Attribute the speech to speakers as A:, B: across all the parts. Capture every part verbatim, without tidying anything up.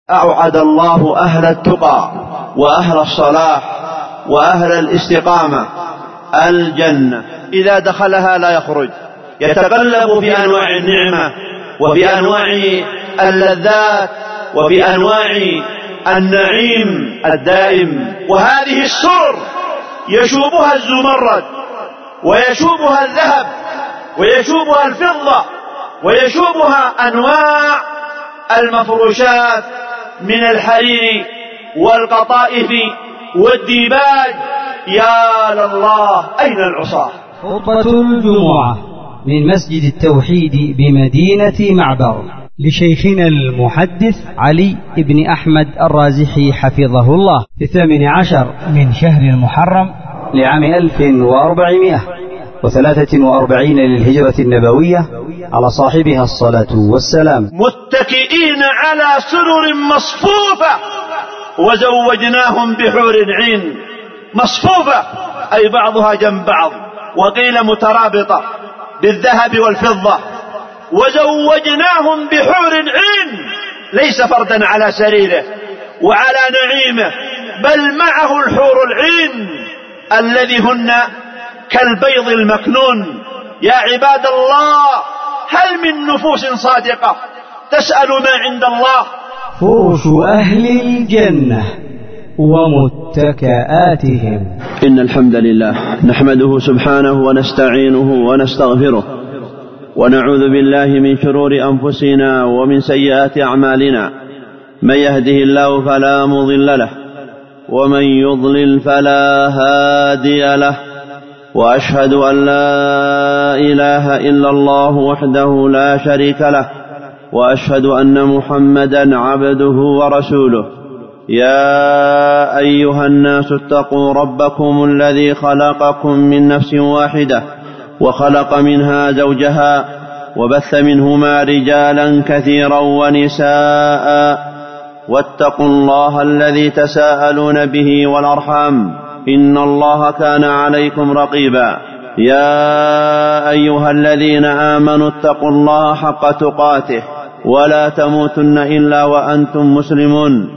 A: أوعد الله أهل التقى وأهل الصلاح وأهل الاستقامة الجنة، إذا دخلها لا يخرج، يتقلب في أنواع النعمة وفي أنواع اللذات وفي أنواع النعيم الدائم. وهذه السرر يشوبها الزمرد ويشوبها الذهب ويشوبها الفضة ويشوبها أنواع المفروشات من الحرير والقطائف والديباج. يا لله أين العصاة.
B: خطبة الجمعة من مسجد التوحيد بمدينة معبر لشيخنا المحدث علي بن أحمد الرازحي حفظه الله في الثامن عشر من شهر المحرم لعام ألف وأربعمائة وثلاثة وأربعين للهجرة النبوية على صاحبها الصلاة والسلام.
A: متكئين على سرر مصفوفة وزوجناهم بحور عين. مصفوفة أي بعضها جنب بعض، وقيل مترابطة بالذهب والفضة. وزوجناهم بحور عين، ليس فردا على سريره وعلى نعيمه، بل معه الحور العين الذي هن كالبيض المكنون. يا عباد الله، هل من نفوس صادقة تسأل ما عند الله؟
B: فرش أهل الجنة ومتكآتهم.
C: إن الحمد لله نحمده سبحانه ونستعينه ونستغفره، ونعوذ بالله من شرور أنفسنا ومن سيئات أعمالنا. من يهده الله فلا مضل له، ومن يضلل فلا هادي له. وأشهد أن لا إله إلا الله وحده لا شريك له، وأشهد أن محمدا عبده ورسوله. يا أيها الناس اتقوا ربكم الذي خلقكم من نفس واحدة وخلق منها زوجها وبث منهما رجالا كثيرا ونساء، واتقوا الله الذي تساءلون به والأرحام، إن الله كان عليكم رقيبا. يا أيها الذين آمنوا اتقوا الله حق تقاته ولا تموتن إلا وأنتم مسلمون.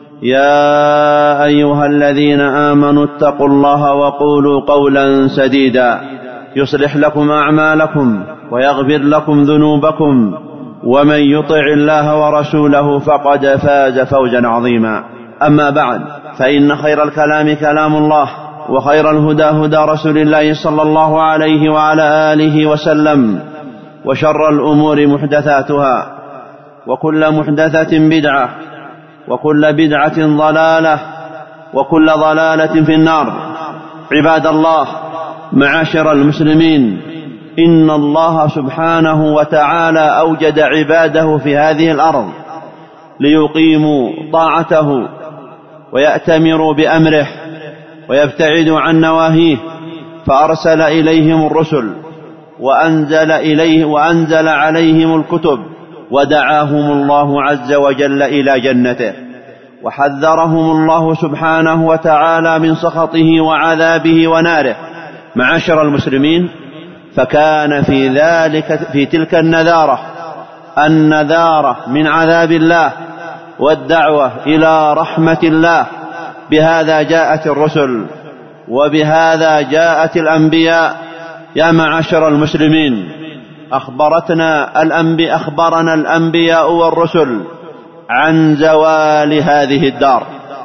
C: يا أيها الذين آمنوا اتقوا الله وقولوا قولا سديدا يصلح لكم أعمالكم ويغفر لكم ذنوبكم، ومن يطع الله ورسوله فقد فاز فوزا عظيما. أما بعد، فإن خير الكلام كلام الله، وخير الهدى هدى رسول الله صلى الله عليه وعلى آله وسلم، وشر الأمور محدثاتها، وكل محدثة بدعة، وكل بدعة ضلالة، وكل ضلالة في النار. عباد الله، معاشر المسلمين، إن الله سبحانه وتعالى أوجد عباده في هذه الأرض ليقيموا طاعته ويأتمروا بأمره ويبتعدوا عن نواهيه، فأرسل إليهم الرسل وأنزل إليه وأنزل عليهم الكتب، ودعاهم الله عز وجل إلى جنته، وحذرهم الله سبحانه وتعالى من سخطه وعذابه وناره. معاشر المسلمين، فكان في ذلك في تلك النذارة النذارة من عذاب الله والدعوة إلى رحمة الله. بهذا جاءت الرسل وبهذا جاءت الأنبياء. يا معاشر المسلمين، أخبرتنا الأنبياء أخبرنا الأنبياء والرسل عن زوال هذه الدار،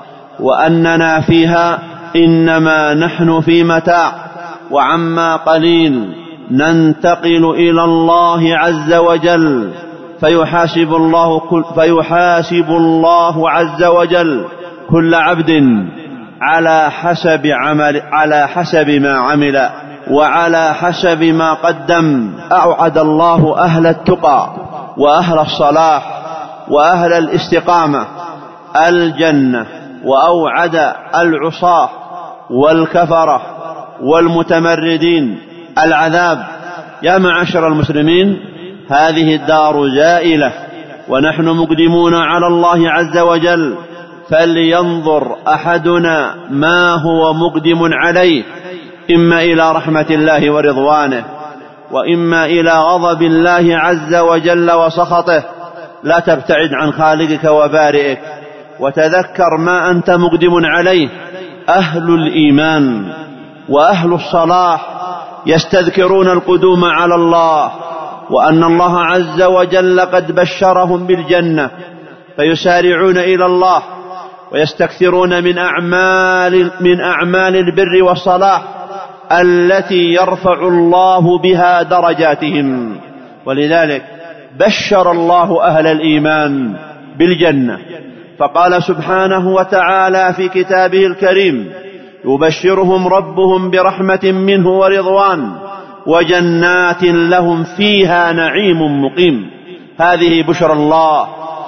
C: وأننا فيها إنما نحن في متاع، وعما قليل ننتقل إلى الله عز وجل، فيحاسب الله كل فيحاسب الله عز وجل كل عبد على حسب عمل على حسب ما عمل وعلى حسب ما قدم. أوعد الله أهل التقى وأهل الصلاح وأهل الاستقامة الجنة، وأوعد العصاة والكفرة والمتمردين العذاب. يا معاشر المسلمين، هذه الدار زائلة، ونحن مقدمون على الله عز وجل، فلينظر أحدنا ما هو مقدم عليه، إما إلى رحمة الله ورضوانه، وإما إلى غضب الله عز وجل وسخطه. لا تبتعد عن خالقك وبارئك، وتذكر ما أنت مقدم عليه. أهل الإيمان وأهل الصلاح يستذكرون القدوم على الله، وأن الله عز وجل قد بشرهم بالجنة، فيسارعون إلى الله ويستكثرون من أعمال, من أعمال البر والصلاح التي يرفع الله بها درجاتهم. ولذلك بشر الله أهل الإيمان بالجنة، فقال سبحانه وتعالى في كتابه الكريم: يبشرهم ربهم برحمة منه ورضوان وجنات لهم فيها نعيم مقيم. هذه بشرى الله،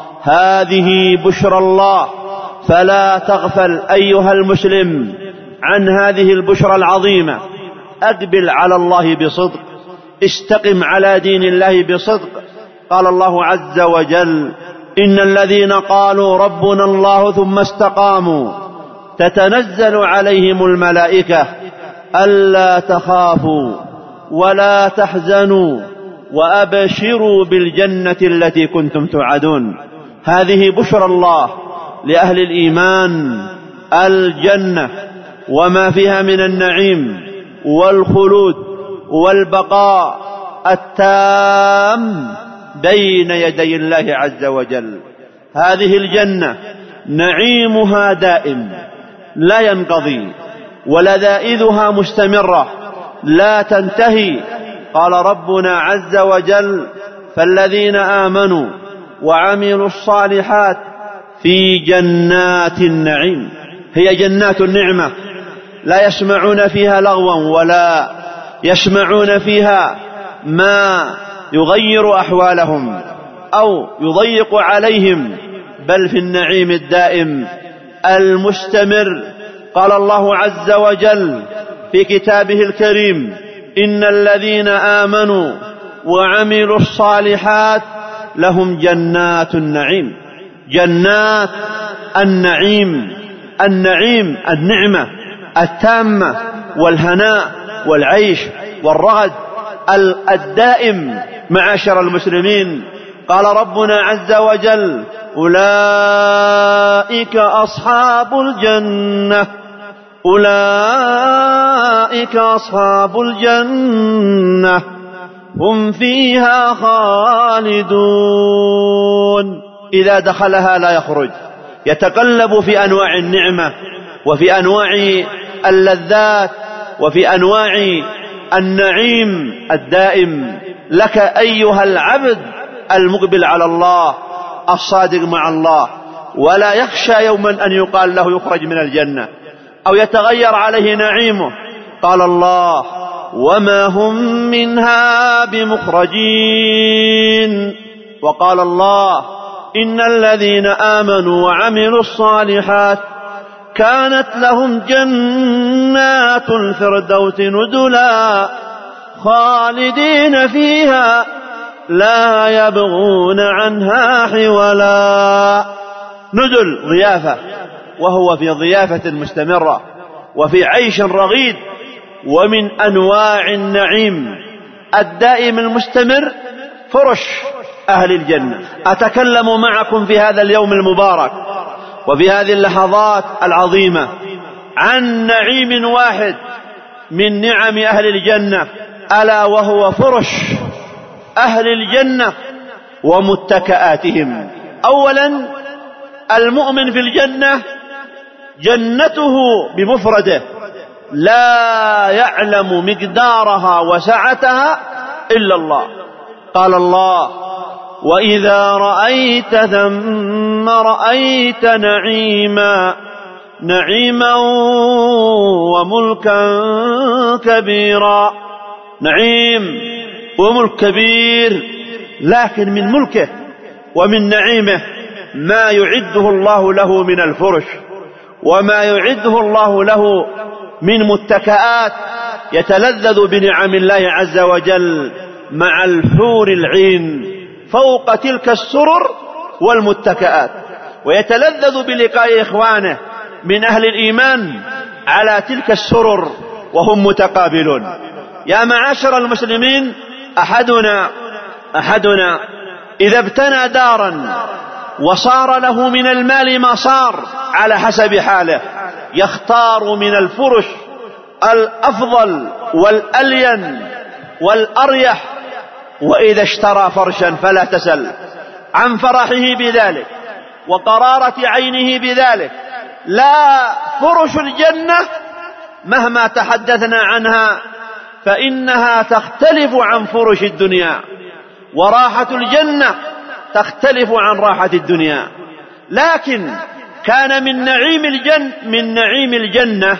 C: هذه بشرى الله، فلا تغفل أيها المسلم عن هذه البشرى العظيمة. أقبل على الله بصدق، استقم على دين الله بصدق. قال الله عز وجل: إن الذين قالوا ربنا الله ثم استقاموا تتنزل عليهم الملائكة ألا تخافوا ولا تحزنوا وأبشروا بالجنة التي كنتم توعدون. هذه بشرى الله لأهل الإيمان، الجنة وما فيها من النعيم والخلود والبقاء التام بين يدي الله عز وجل. هذه الجنة نعيمها دائم لا ينقضي، ولذائذها مستمرة لا تنتهي. قال ربنا عز وجل: فالذين آمنوا وعملوا الصالحات في جنات النعيم. هي جنات النعمة، لا يسمعون فيها لغوا ولا يسمعون فيها ما يغير أحوالهم أو يضيق عليهم، بل في النعيم الدائم المستمر. قال الله عز وجل في كتابه الكريم: إن الذين آمنوا وعملوا الصالحات لهم جنات النعيم. جنات النعيم، النعيم النعمة التامة والهناء والعيش والرغد الدائم. معاشر المسلمين، قال ربنا عز وجل: أولئك أصحاب الجنة، أولئك أصحاب الجنة هم فيها خالدون. إذا دخلها لا يخرج، يتقلب في أنواع النعمة وفي أنواع اللذات وفي أنواع النعيم الدائم. لك أيها العبد المقبل على الله الصادق مع الله، ولا يخشى يوما أن يقال له يخرج من الجنة أو يتغير عليه نعيمه. قال الله: وما هم منها بمخرجين. وقال الله: إن الذين آمنوا وعملوا الصالحات كانت لهم جنات الفردوس نزلا خالدين فيها لا يبغون عنها حولا. نزل ضيافة، وهو في ضيافة مستمرة وفي عيش رغيد. ومن أنواع النعيم الدائم المستمر فرش أهل الجنة. أتكلم معكم في هذا اليوم المبارك وفي هذه اللحظات العظيمة عن نعيم واحد من نعم أهل الجنة، ألا وهو فرش أهل الجنة ومتكآتهم. أولا، المؤمن في الجنة جنته بمفرده لا يعلم مقدارها وسعتها إلا الله. قال الله: وإذا رأيت ثم رأيت نعيما نعيما وملكا كبيرا. نعيم وملك كبير، لكن من ملكه ومن نعيمه ما يعده الله له من الفرش، وما يعده الله له من متكآت يتلذذ بنعم الله عز وجل مع الحور العين فوق تلك السرر والمتكآت، ويتلذذ بلقاء إخوانه من أهل الإيمان على تلك السرر وهم متقابلون. يا معاشر المسلمين، أحدنا أحدنا إذا ابتنى دارا وصار له من المال ما صار على حسب حاله، يختار من الفرش الأفضل والألين والأريح. وإذا اشترى فرشا فلا تسل عن فرحه بذلك وقرارة عينه بذلك. لا، فرش الجنة مهما تحدثنا عنها فإنها تختلف عن فرش الدنيا، وراحة الجنة تختلف عن راحة الدنيا. لكن كان من نعيم الجنة من نعيم الجنة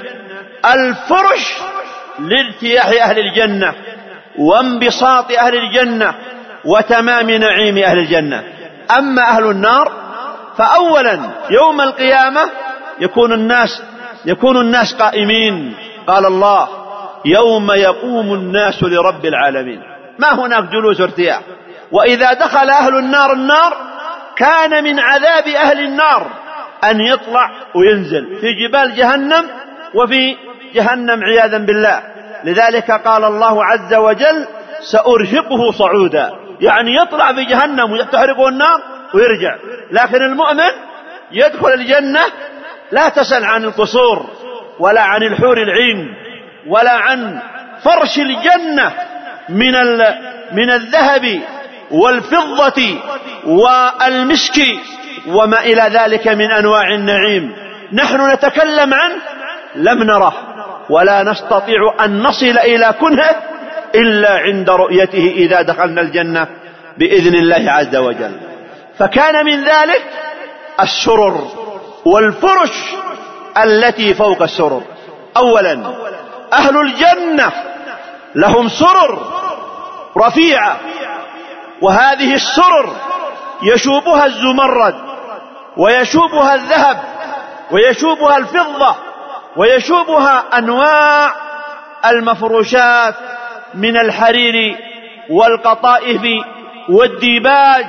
C: الفرش لارتياح أهل الجنة وانبساط أهل الجنة وتمام نعيم أهل الجنة. أما أهل النار فأولا يوم القيامة يكون الناس يكون الناس قائمين. قال الله: يوم يقوم الناس لرب العالمين. ما هناك جلوس ارتياح. وإذا دخل أهل النار النار كان من عذاب أهل النار أن يطلع وينزل في جبال جهنم وفي جهنم عياذا بالله. لذلك قال الله عز وجل: سأرهقه صعودا، يعني يطلع في جهنم وتحرقه النار ويرجع. لكن المؤمن يدخل الجنة لا تسأل عن القصور ولا عن الحور العين ولا عن فرش الجنة من من الذهب والفضة والمسك وما إلى ذلك من أنواع النعيم. نحن نتكلم عنه لم نره ولا نستطيع أن نصل إلى كنهه إلا عند رؤيته إذا دخلنا الجنة بإذن الله عز وجل. فكان من ذلك السرر والفرش التي فوق السرر. أولا أهل الجنة لهم سرر رفيعة، وهذه السرر يشوبها الزمرد ويشوبها الذهب ويشوبها الفضة ويشوبها أنواع المفروشات من الحرير والقطائف والديباج.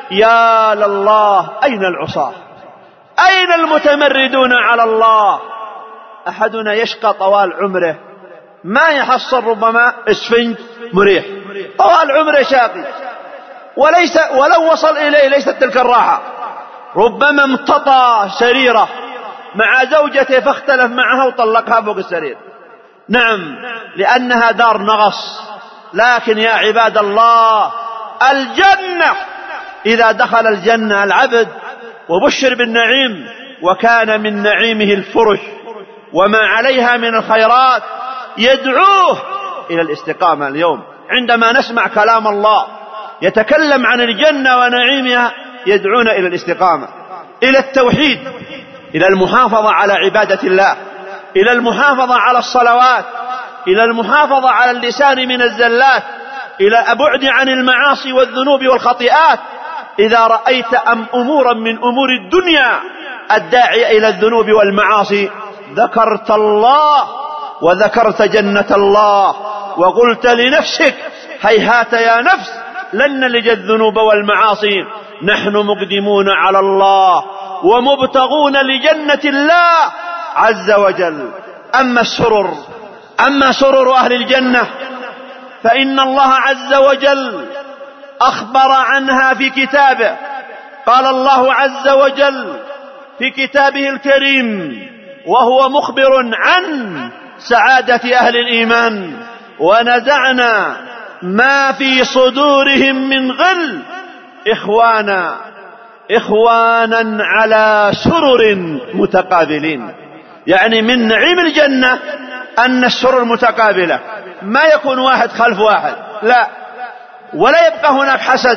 C: يا لله، أين العصاة؟ أين المتمردون على الله؟ أحدنا يشقى طوال عمره ما يحصل ربما اسفنج مريح، طوال عمره شاقي، وليس ولو وصل إليه ليست تلك الراحة. ربما امتطى سريرة مع زوجته فاختلف معها وطلقها فوق السرير. نعم، لأنها دار نغص. لكن يا عباد الله، الجنة إذا دخل الجنة العبد وبشر بالنعيم وكان من نعيمه الفرش وما عليها من الخيرات يدعوه إلى الاستقامة. اليوم عندما نسمع كلام الله يتكلم عن الجنة ونعيمها يدعونا إلى الاستقامة، إلى التوحيد، إلى المحافظة على عبادة الله، إلى المحافظة على الصلوات، إلى المحافظة على اللسان من الزلات، إلى البعد عن المعاصي والذنوب والخطيئات. إذا رأيت أم أمورا من أمور الدنيا الداعية إلى الذنوب والمعاصي ذكرت الله وذكرت جنة الله وقلت لنفسك: هيهات يا نفس لن نلج الذنوب والمعاصي، نحن مقدمون على الله ومبتغون لجنة الله عز وجل. أما السرر أما سرر أهل الجنة فإن الله عز وجل أخبر عنها في كتابه. قال الله عز وجل في كتابه الكريم وهو مخبر عن سعادة أهل الإيمان: ونزعنا ما في صدورهم من غل إخوانا إخوانا على سرر متقابلين. يعني من نعيم الجنة أن السرر متقابلة، ما يكون واحد خلف واحد، لا، ولا يبقى هناك حسد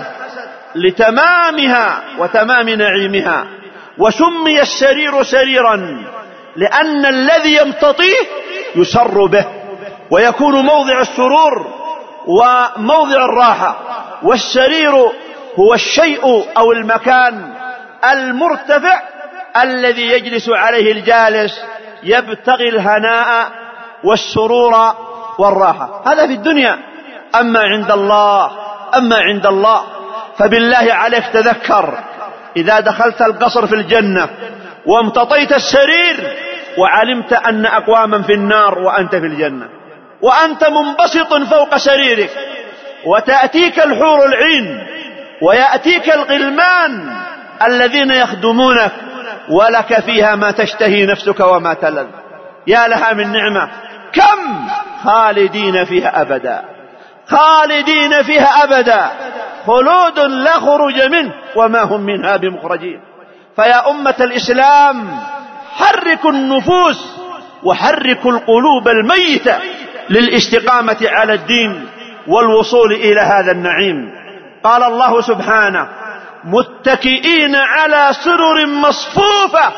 C: لتمامها وتمام نعيمها. وسمي السرير سريرا لأن الذي يمتطيه يسر به ويكون موضع السرور وموضع الراحة. والسرير هو الشيء أو المكان المرتفع الذي يجلس عليه الجالس يبتغي الهناء والسرور والراحة. هذا في الدنيا. أما عند الله أما عند الله فبالله عليك تذكر إذا دخلت القصر في الجنة وامتطيت السرير وعلمت أن أقواما في النار وأنت في الجنة وأنت منبسط فوق سريرك، وتأتيك الحور العين ويأتيك الغلمان الذين يخدمونك، ولك فيها ما تشتهي نفسك وما تلذ. يا لها من نعمة، كم خالدين فيها أبدا، خالدين فيها أبدا، خلود لا خروج منه وما هم منها بمخرجين. فيا أمة الإسلام، حركوا النفوس وحركوا القلوب الميتة للاستقامة على الدين والوصول إلى هذا النعيم. قال الله سبحانه: متكئين على سرر مصفوفة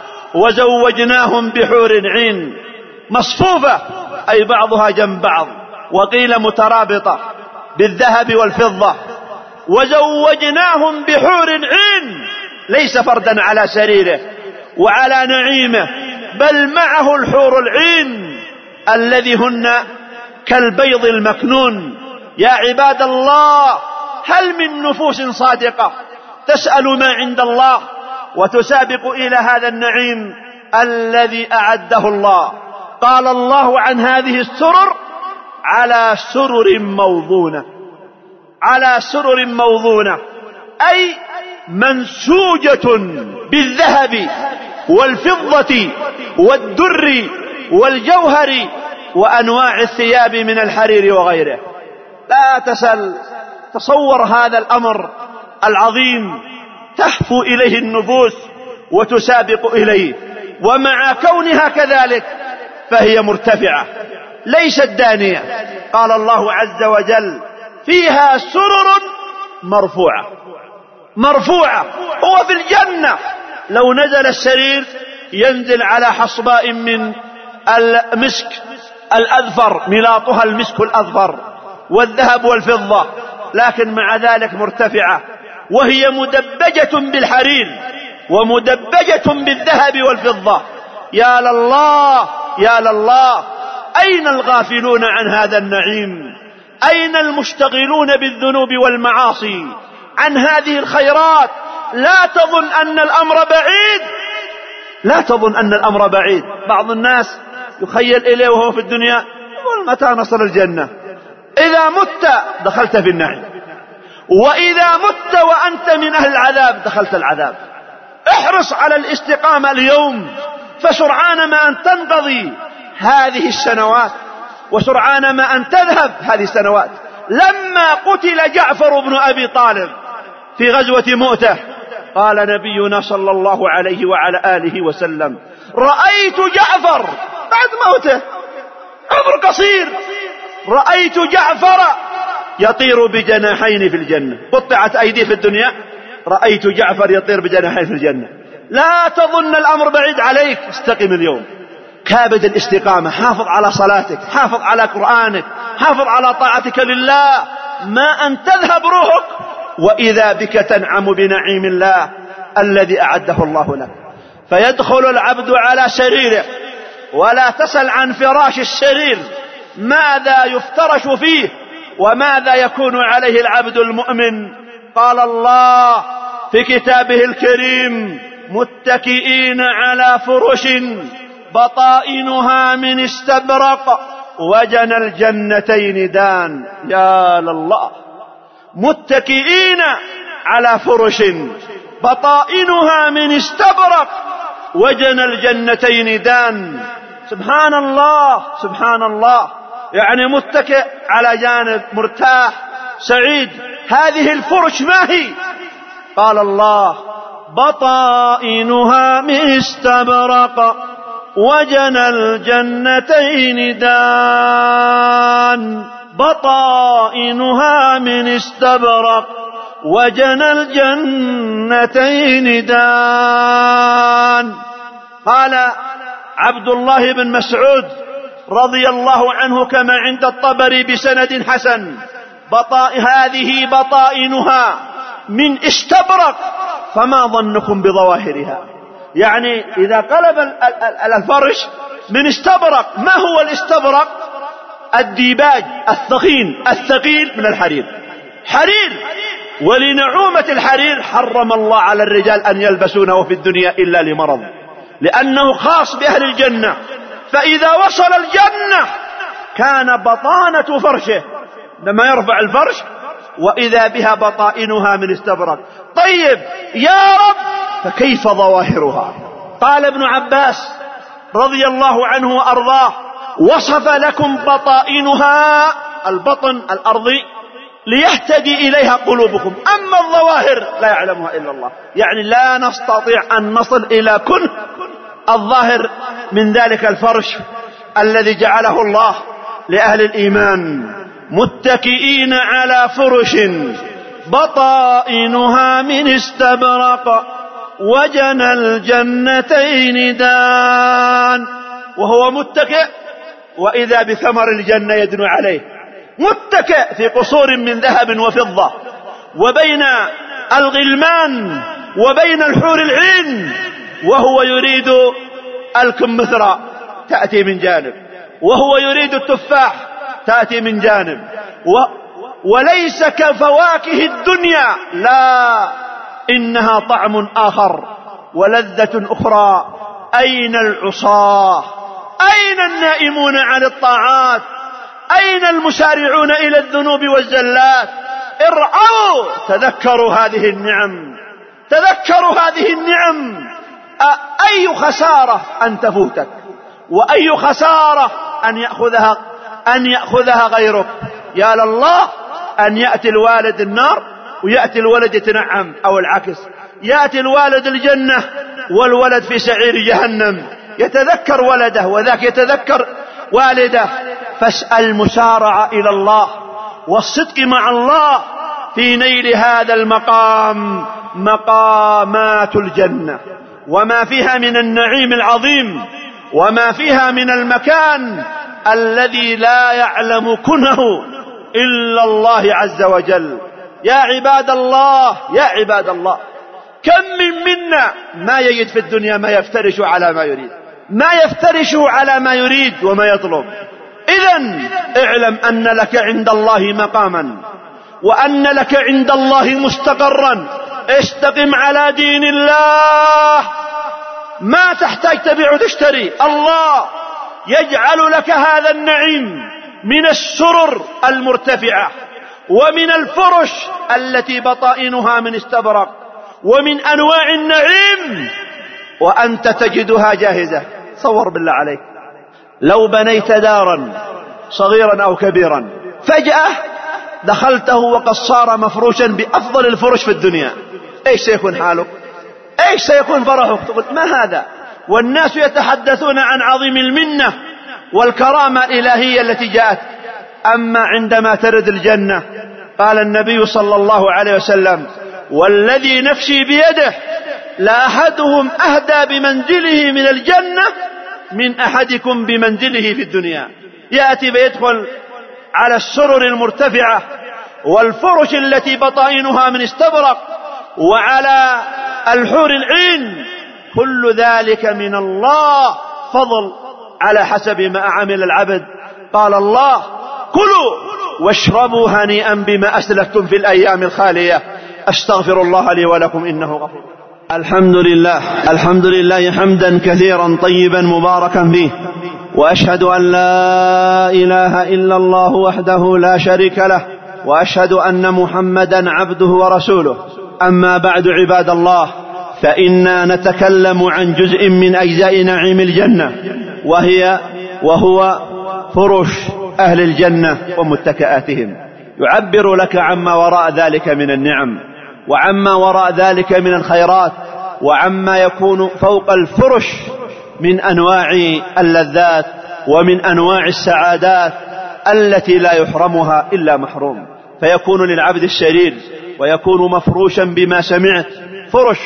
C: وزوجناهم بحور عين. مصفوفة أي بعضها جنب بعض، وقيل مترابطة بالذهب والفضة. وزوجناهم بحور عين، ليس فردا على سريره وعلى نعيمه، بل معه الحور العين الذي هن كالبيض المكنون. يا عباد الله، هل من نفوس صادقة تسأل ما عند الله وتسابق إلى هذا النعيم الذي أعده الله؟ قال الله عن هذه السرر: على سرر موضونة، على سرر موضونة، أي منسوجة بالذهب والفضة والدر والجوهر وأنواع الثياب من الحرير وغيره. لا تسل، تصور هذا الأمر العظيم تهفو إليه النفوس وتسابق إليه، ومع كونها كذلك فهي مرتفعة ليست دانية. قال الله عز وجل: فيها سرر مرفوعة. مرفوعة، هو في الجنة لو نزل السرير ينزل على حصباء من المسك الأذفر، ملاطها المسك الأذفر والذهب والفضة، لكن مع ذلك مرتفعة، وهي مدبجة بالحرير ومدبجة بالذهب والفضة. يا لله يا لله، أين الغافلون عن هذا النعيم؟ أين المشتغلون بالذنوب والمعاصي عن هذه الخيرات؟ لا تظن أن الأمر بعيد، لا تظن أن الأمر بعيد. بعض الناس يخيل إليه وهو في الدنيا يقول: متى نصل الجنة؟ إذا مت دخلت في النعيم، وإذا مت وأنت من أهل العذاب دخلت العذاب. احرص على الاستقامة اليوم، فسرعان ما أن تنقضي هذه السنوات، وسرعان ما أن تذهب هذه السنوات. لما قتل جعفر بن أبي طالب في غزوة مؤتة، قال نبينا صلى الله عليه وعلى آله وسلم: رأيت جعفر بعد موته، عمر قصير، رأيت جعفر يطير بجناحين في الجنة. قطعت أيديه في الدنيا، رأيت جعفر يطير بجناحين في الجنة. لا تظن الأمر بعيد عليك، استقم اليوم، كابد الاستقامة، حافظ على صلاتك، حافظ على قرآنك، حافظ على طاعتك لله، ما أن تذهب روحك وإذا بك تنعم بنعيم الله الذي أعده الله لك. فيدخل العبد على سريره، ولا تسل عن فراش السرير ماذا يفترش فيه وماذا يكون عليه العبد المؤمن. قال الله في كتابه الكريم: متكئين على فرش بطائنها من استبرق وجنى الجنتين دان. يا لله، متكئين على فرش بطائنها من استبرق وجنى الجنتين دان. سبحان الله سبحان الله، يعني متكئ على جانب مرتاح سعيد. هذه الفرش ما هي؟ قال الله: بطائنها من استبرق وجنى الجنتين دان. بطائنها من استبرق وجنى الجنتين دان. قال عبد الله بن مسعود رضي الله عنه كما عند الطبري بسند حسن: بطا... هذه بطائنها من استبرق، فما ظنكم بظواهرها؟ يعني إذا قلب الفرش من استبرق. ما هو الاستبرق؟ الديباج الثخين الثقيل من الحرير، حرير. ولنعومة الحرير حرم الله على الرجال أن يلبسونه في الدنيا إلا لمرض، لأنه خاص بأهل الجنة. فإذا وصل الجنة كان بطانة فرشه، لما يرفع الفرش
A: وإذا بها بطائنها من استبرق. طيب يا رب فكيف ظواهرها؟ قال ابن عباس رضي الله عنه وأرضاه: وصف لكم بطائنها، البطن الأرضي، ليهتدي إليها قلوبكم، أما الظواهر لا يعلمها إلا الله. يعني لا نستطيع أن نصل إلى كنه الظاهر من ذلك الفرش الذي جعله الله لأهل الإيمان، متكئين على فرش بطائنها من استبرق وجنى الجنتين دان. وهو متكئ وإذا بثمر الجنة يدنو عليه، متكئ في قصور من ذهب وفضة، وبين الغلمان وبين الحور العين، وهو يريد الكمثرى تأتي من جانب، وهو يريد التفاح تأتي من جانب، و وليس كفواكه الدنيا، لا، إنها طعم آخر ولذة أخرى. أين العصاة؟ أين النائمون عن الطاعات؟ أين المسارعون إلى الذنوب والزلات؟ ارعوا، تذكروا هذه النعم، تذكروا هذه النعم. أي خسارة أن تفوتك، وأي خسارة أن يأخذها أن يأخذها غيرك. يا لله أن يأتي الوالد النار ويأتي الولد يتنعم، أو العكس، يأتي الوالد الجنة والولد في سعير جهنم، يتذكر ولده وذاك يتذكر والده. فاسأل المسارعة إلى الله والصدق مع الله في نيل هذا المقام، مقامات الجنة، وما فيها من النعيم العظيم، وما فيها من المكان الذي لا يعلم كنه إلا الله عز وجل. يا عباد الله، يا عباد الله، كم من منا ما يجد في الدنيا ما يفترش على ما يريد، ما يفترش على ما يريد وما يطلب. إذن اعلم أن لك عند الله مقاما، وأن لك عند الله مستقرا. استقم على دين الله، ما تحتاج تبيع وتشتري، الله يجعل لك هذا النعيم من السرر المرتفعة، ومن الفرش التي بطائنها من استبرق، ومن أنواع النعيم، وأنت تجدها جاهزة. صور بالله عليك لو بنيت دارا صغيرا أو كبيرا، فجأة دخلته وقد صار مفروشا بأفضل الفرش في الدنيا، ايش سيكون حالك؟ ايش سيكون فرحك؟ تقول ما هذا؟ والناس يتحدثون عن عظيم المنة والكرامة الإلهية التي جاءت. أما عندما ترد الجنة، قال النبي صلى الله عليه وسلم: والذي نفسي بيده لأحدهم أهدى بمنزله من الجنة من أحدكم بمنزله في الدنيا. يأتي فيدخل على السرر المرتفعة والفرش التي بطائنها من استبرق، وعلى الحور العين، كل ذلك من الله، فضل على حسب ما عمل العبد. قال الله: كلوا واشربوا هنيئا بما أسلفتم في الأيام الخالية. أستغفر الله لي ولكم إنه غفور. الحمد لله، الحمد لله حمدا كثيرا طيبا مباركا فيه، وأشهد أن لا إله إلا الله وحده لا شريك له، وأشهد أن محمدا عبده ورسوله. أما بعد، عباد الله، فإنا نتكلم عن جزء من أجزاء نعيم الجنة، وهي وهو فرش أهل الجنة ومتكئاتهم. يعبر لك عما وراء ذلك من النعم، وعما وراء ذلك من الخيرات، وعما يكون فوق الفرش من أنواع اللذات ومن أنواع السعادات التي لا يحرمها إلا محروم. فيكون للعبد الشرير ويكون مفروشا بما سمعت، فرش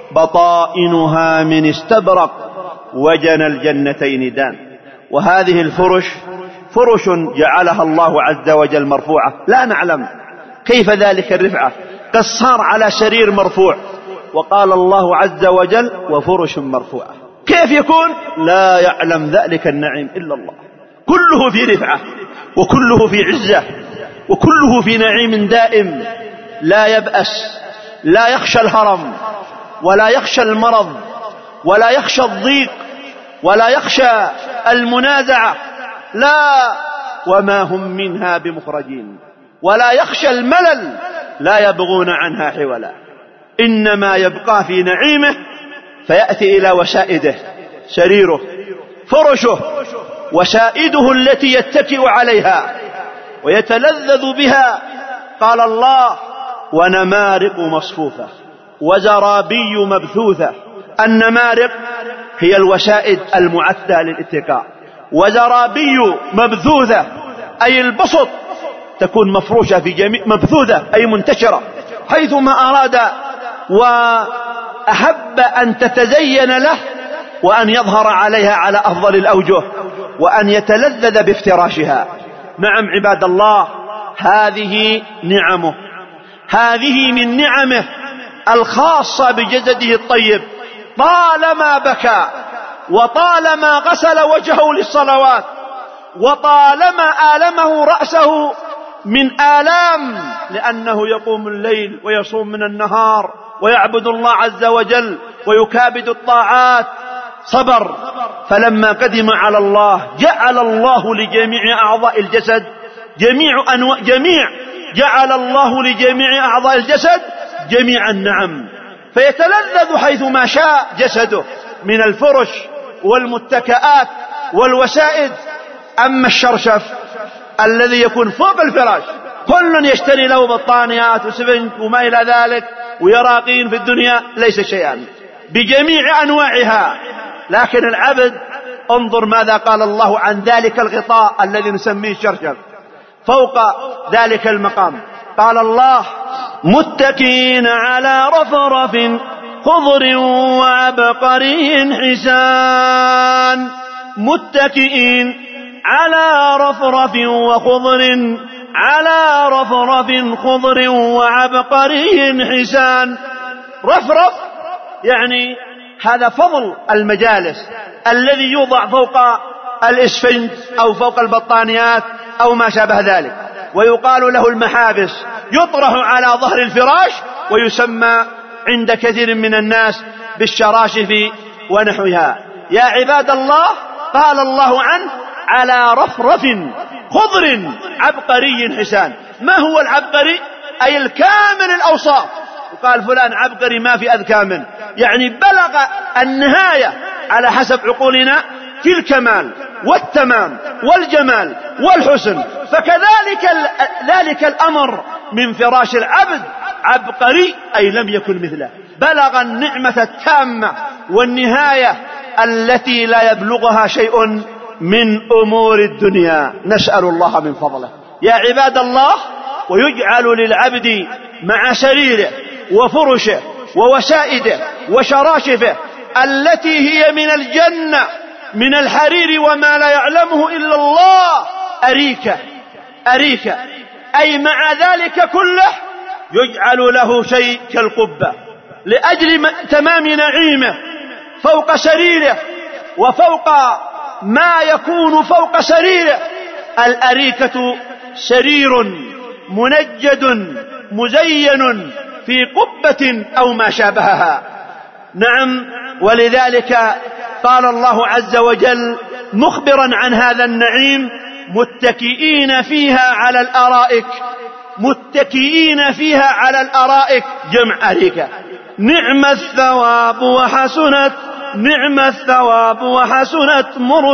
A: بطائنها من استبرق وجنى الجنتين دان. وهذه الفرش فرش جعلها الله عز وجل مرفوعة، لا نعلم كيف ذلك الرفعة، قد صار على سرير مرفوع، وقال الله عز وجل: وفرش مرفوعة. كيف يكون؟ لا يعلم ذلك النعيم إلا الله. كله في رفعة، وكله في عزة، وكله في نعيم دائم، لا يبأس، لا يخشى الهرم، ولا يخشى المرض، ولا يخشى الضيق، ولا يخشى المنازعة، لا، وما هم منها بمخرجين.
C: ولا يخشى الملل لا يبغون عنها حولا، إنما يبقى في نعيمه فيأتي إلى وسائده، سريره، فرشه، وسائده التي يتكئ عليها ويتلذذ بها. قال الله: ونمارق مصفوفة وزرابي مبثوثة. النمارق هي الوسائد المعدة للاتكاء، وزرابي مبثوثة أي البسط، تكون مفروشة في جميع، مبثوثة أي منتشرة حيثما أراد وأحب أن تتزين له، وأن يظهر عليها على أفضل الأوجه، وأن يتلذذ بافتراشها. نعم عباد الله، هذه نعمه، هذه من نعمه الخاصة بجسده الطيب. طالما بكى وطالما غسل وجهه للصلوات وطالما آلمه رأسه من آلام لأنه يقوم الليل ويصوم من النهار ويعبد الله عز وجل ويكابد الطاعات، صبر. فلما قدم على الله جعل الله لجميع أعضاء الجسد جميع أنواع جميع جعل الله لجميع أعضاء الجسد جميع النعم، فيتلذذ حيثما شاء جسده من الفرش والمتكئات والوسائد. أما الشرشف الذي يكون فوق الفراش، كل يشتري له بطانيات وسفنج وما إلى ذلك ويراقين في الدنيا، ليس شيئا بجميع أنواعها. لكن العبد انظر ماذا قال الله عن ذلك الغطاء الذي نسميه الشرشف فوق ذلك المقام. قال الله: متكئين على رفرف خضر وعبقري حسان. متكئين على رفرف وخضر، على رفرف خضر وعبقري حسان. رفرف يعني هذا فضل المجالس الذي يوضع فوق الإسفنج أو فوق البطانيات أو ما شابه ذلك، ويقال له المحابس، يطرح على ظهر الفراش ويسمى عند كثير من الناس بالشراشف ونحوها. يا عباد الله، قال الله عنه: على رفرف خضر عبقري حسان. ما هو العبقري؟ أي الكامل الأوصاف. وقال فلان عبقري ما في أذكى، يعني بلغ النهاية على حسب عقولنا في الكمال والتمام والجمال والحسن. فكذلك ذلك الأمر من فراش العبد، عبقري أي لم يكن مثله، بلغ النعمة التامة والنهاية التي لا يبلغها شيء من أمور الدنيا. نسأل الله من فضله. يا عباد الله، ويجعل للعبد مع سريره وفرشه ووسائده وشراشفه التي هي من الجنة من الحرير وما لا يعلمه إلا الله أريكة. أريكة أي مع ذلك كله يجعل له شيء كالقبة لأجل تمام نعيمه فوق سريره وفوق ما يكون فوق سريره. الأريكة سرير منجد مزين في قبة أو ما شابهها. نعم، ولذلك قال الله عز وجل مخبرا عن هذا النعيم: متكئين فيها على الأرائك. متكئين فيها على الأرائك جمع أريكة. نعم الثواب وحسنت نعم الثواب وحسنت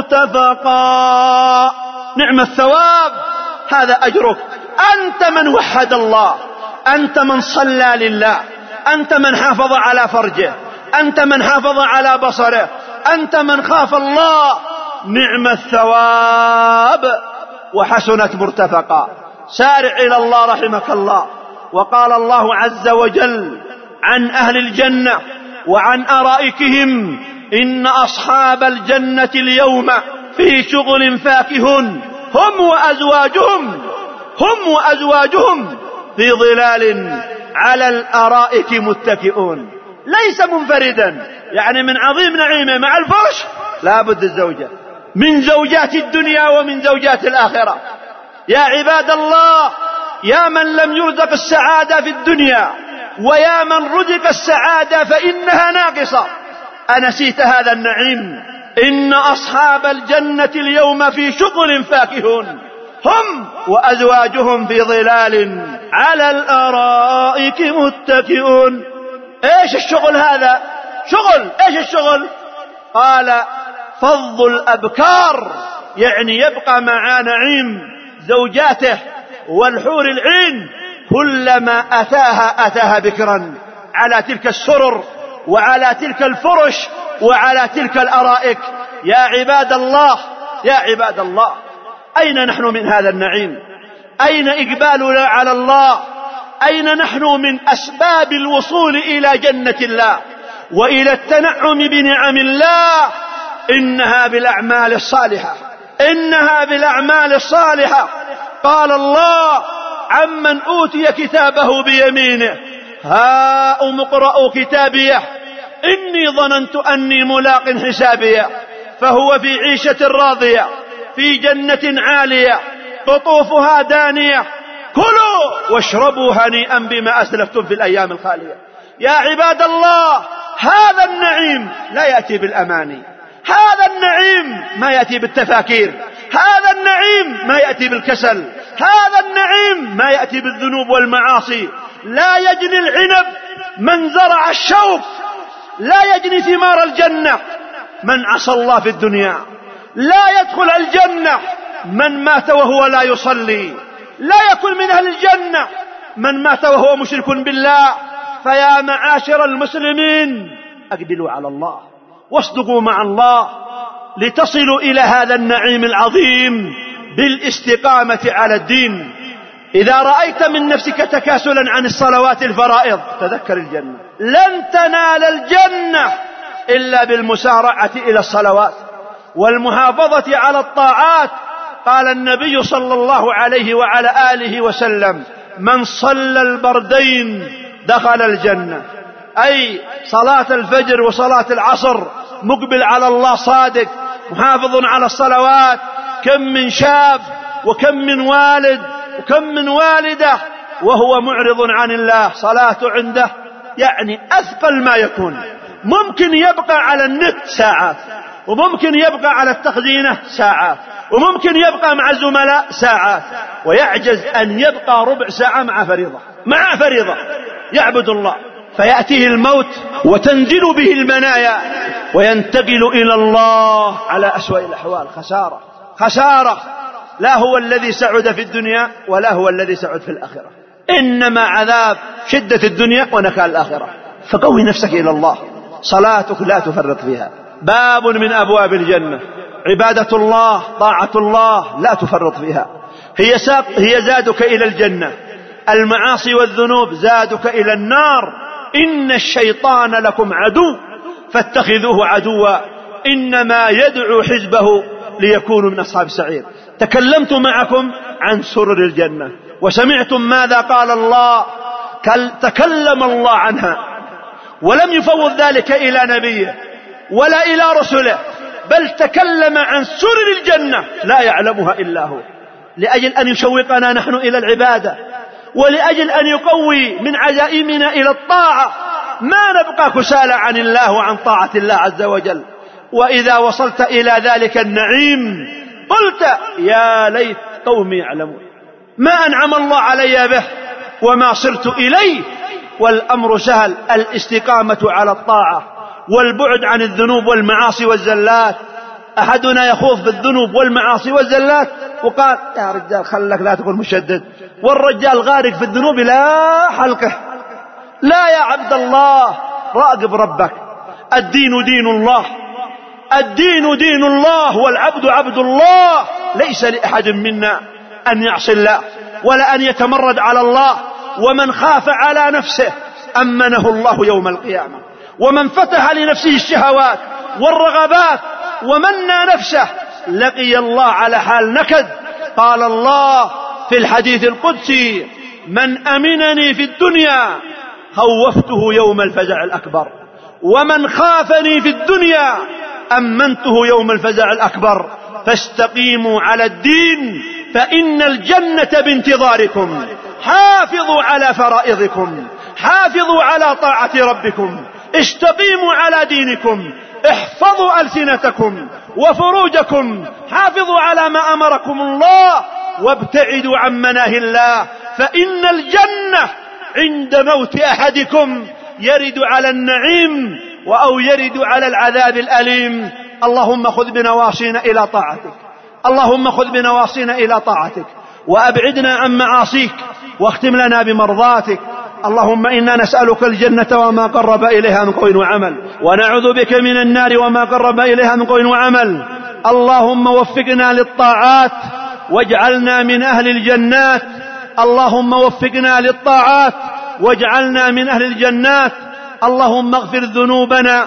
C: مرتفقا. نعم الثواب، هذا أجرك أنت من وحد الله، أنت من صلى لله، أنت من حافظ على فرجه، أنت من حافظ على بصره، أنت من خاف الله. نعم الثواب وحسنت مرتفقا. سارع إلى الله رحمك الله. وقال الله عز وجل عن أهل الجنة وعن أرائكهم: إن أصحاب الجنة اليوم في شغل فاكهون هم وأزواجهم هم وأزواجهم في ظلال على الأرائك متكئون. ليس منفردا، يعني من عظيم نعيمه مع الفرش لا بد الزوجة من زوجات الدنيا ومن زوجات الآخرة. يا عباد الله، يا من لم يرزق السعادة في الدنيا ويا من رزق السعادة فإنها ناقصة، أنسيت هذا النعيم؟ إن أصحاب الجنة اليوم في شغل فاكهون. هم وأزواجهم في ظلال على الأرائك متكئون. ايش الشغل هذا؟ شغل، ايش الشغل؟ قال فض الأبكار، يعني يبقى مع نعيم زوجاته والحور العين كلما أتاها أتاها بكرا على تلك السرر وعلى تلك الفرش وعلى تلك الأرائك. يا عباد الله، يا عباد الله، أين نحن من هذا النعيم؟ أين إقبالنا على الله؟ أين نحن من أسباب الوصول إلى جنة الله وإلى التنعم بنعم الله؟ إنها بالأعمال الصالحة، إنها بالأعمال الصالحة. قال الله عمن أوتي كتابه بيمينه هاؤم اقرءوا كتابيه إني ظننت أني ملاق حسابيه فهو في عيشة راضية في جنة عالية قطوفها دانية كلوا واشربوا هنيئا بما أسلفتم في الأيام الخالية. يا عباد الله، هذا النعيم لا يأتي بالأماني، هذا النعيم ما يأتي بالتفاكير، هذا النعيم ما يأتي بالكسل، هذا النعيم ما يأتي بالذنوب والمعاصي. لا يجني العنب من زرع الشوك، لا يجني ثمار الجنة من عصى الله في الدنيا، لا يدخل الجنة من مات وهو لا يصلي، لا يكون من أهل الجنة من مات وهو مشرك بالله. فيا معاشر المسلمين، أقبلوا على الله واصدقوا مع الله لتصلوا إلى هذا النعيم العظيم بالاستقامة على الدين. إذا رأيت من نفسك تكاسلا عن الصلوات الفرائض تذكر الجنة. لن تنال الجنة إلا بالمسارعة إلى الصلوات والمحافظة على الطاعات. قال النبي صلى الله عليه وعلى آله وسلم من صلى البردين دخل الجنة، أي صلاة الفجر وصلاة العصر مقبل على الله صادق محافظ على الصلوات. كم من شاب وكم من والد وكم من والدة وهو معرض عن الله، صلاته عنده يعني أثقل ما يكون. ممكن يبقى على النت ساعات، وممكن يبقى على التخزينة ساعات، وممكن يبقى مع الزملاء ساعات، ويعجز أن يبقى ربع ساعة مع فريضة مع فريضة يعبد الله. فيأتيه الموت وتنزل به المنايا وينتقل إلى الله على أسوأ الأحوال. خسارة خسارة. لا هو الذي سعد في الدنيا ولا هو الذي سعد في الآخرة، إنما عذاب شدة الدنيا ونكال الآخرة. فقوي نفسك إلى الله، صلاتك لا تفرط فيها. باب من أبواب الجنة عبادة الله، طاعة الله لا تفرط فيها. هي, ساق هي زادك إلى الجنة، المعاصي والذنوب زادك إلى النار. إن الشيطان لكم عدو فاتخذوه عدوا إنما يدعو حزبه ليكونوا من أصحاب السعير. تكلمت معكم عن سرر الجنة وسمعتم ماذا قال الله. تكلم الله عنها ولم يفوض ذلك إلى نبيه ولا إلى رسله، بل تكلم عن سرر الجنة لا يعلمها إلا هو، لأجل أن يشوقنا نحن إلى العبادة، ولأجل أن يقوي من عزائمنا إلى الطاعة. ما نبقى كسالى عن الله وعن طاعة الله عز وجل. وإذا وصلت إلى ذلك النعيم قلت يا ليت قومي يعلمون ما أنعم الله علي به وما صرت إليه. والأمر سهل، الاستقامة على الطاعة والبعد عن الذنوب والمعاصي والزلات. أحدنا يخوض بالذنوب والمعاصي والزلات وقال يا رجال خلك لا تكون مشدد، والرجال غارق في الذنوب لا حلقه. لا يا عبد الله، راقب ربك. الدين دين الله، الدين دين الله، والعبد عبد الله. ليس لأحد منا أن يعصي الله ولا أن يتمرد على الله. ومن خاف على نفسه أمنه الله يوم القيامة، ومن فتح لنفسه الشهوات والرغبات ومنى نفسه لقي الله على حال نكد. قال الله في الحديث القدسي من أمنني في الدنيا خوفته يوم الفزع الأكبر، ومن خافني في الدنيا أمنته يوم الفزع الأكبر. فاستقيموا على الدين فإن الجنة بانتظاركم. حافظوا على فرائضكم، حافظوا على طاعة ربكم، استقيموا على دينكم، احفظوا ألسنتكم وفروجكم، حافظوا على ما أمركم الله
A: وابتعدوا عن مناهي الله، فإن الجنة عند موت أحدكم يرد على النعيم أو يرد على العذاب الأليم. اللهم خذ بنواصينا إلى طاعتك، اللهم خذ بنواصينا إلى طاعتك، وأبعدنا عن معاصيك، واختم لنا بمرضاتك. اللهم إنا نسألك الجنة وما قرب إليها من قول وعمل، ونعوذ بك من النار وما قرب إليها من قول وعمل. اللهم وفقنا للطاعات واجعلنا من أهل الجنات، اللهم وفقنا للطاعات واجعلنا من أهل الجنات. اللهم اغفر ذنوبنا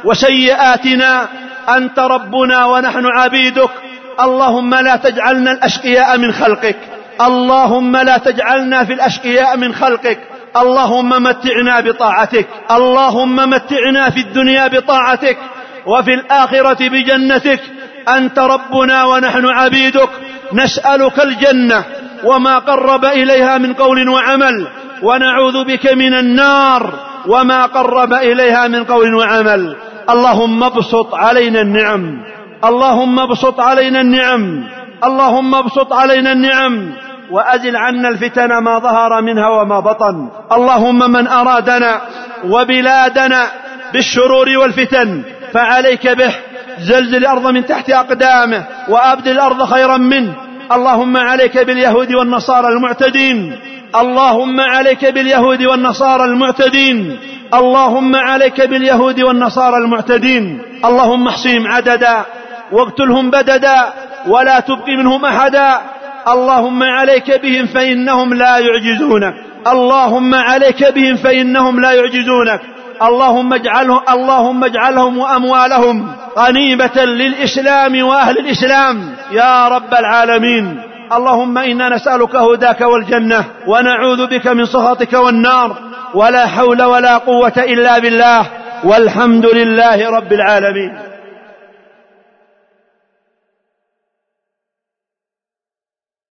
A: وسيئاتنا، أنت ربنا ونحن عبيدك. اللهم لا تجعلنا الأشقياء من خلقك، اللهم لا تجعلنا في الأشقياء من خلقك. اللهم متعنا بطاعتك، اللهم متعنا في الدنيا بطاعتك وفي الآخرة بجنتك. أنت ربنا ونحن عبيدك، نسألك الجنة وما قرب إليها من قول وعمل، ونعوذ بك من النار وما قرب إليها من قول وعمل. اللهم ابسط علينا النعم، اللهم ابسط علينا النعم، اللهم ابسط علينا النعم، وأزل عنا الفتن ما ظهر منها وما بطن. اللهم من أرادنا وبلادنا بالشرور والفتن فعليك به، زلزل الأرض من تحت أقدامه وأبدل الأرض خيرا منه. اللهم عليك باليهود والنصارى المعتدين، اللهم عليك باليهود والنصارى المعتدين، اللهم عليك باليهود والنصارى المعتدين. اللهم احصهم عددا واقتلهم بددا ولا تبق منهم أحدا. اللهم عليك بهم فإنهم لا يعجزونك، اللهم عليك بهم فإنهم لا يعجزونك. اللهم اجعلهم اللهم اجعلهم وأموالهم غنيمة للإسلام وأهل الإسلام يا رب العالمين. اللهم إنا نسألك هداك والجنة، ونعوذ بك من سخطك والنار، ولا حول ولا قوة إلا بالله، والحمد لله رب العالمين.